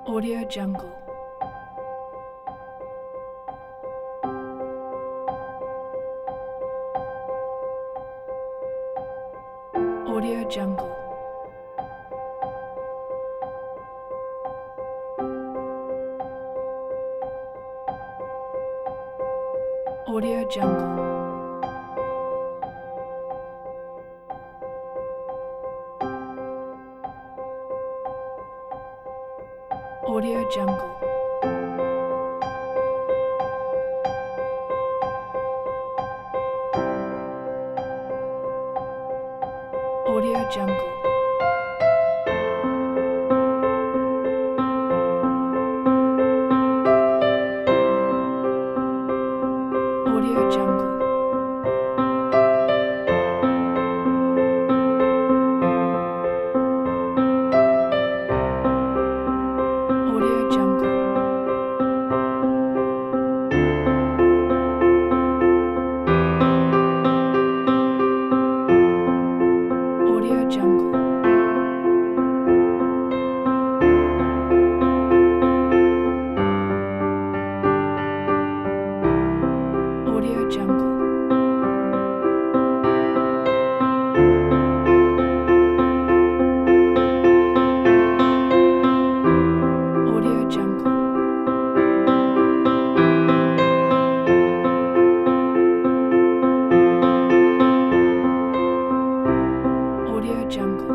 Audio Jungle. Audio Jungle. Audio Jungle. Audio Jungle. Audio Jungle. Audio Jungle. Audio Jungle. Audio Jungle. Audio Jungle. Audio Jungle. Audio Jungle.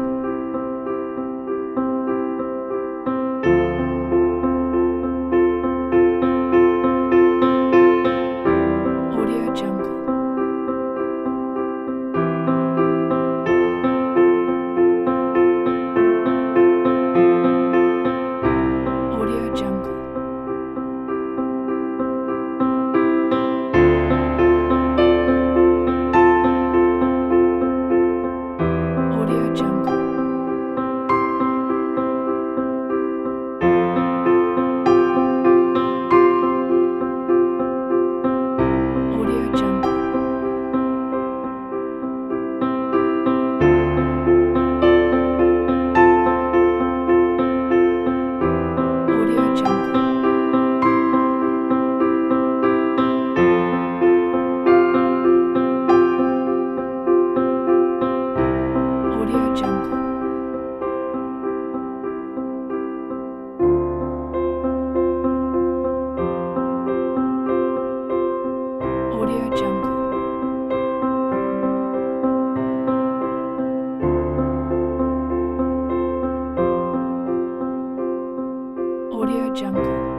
Audio Jungle. Audio Jungle. Audio Jungle. Audio Jungle. Audio Jungle. Audio Jungle. Audio Jungle. Audio Jungle.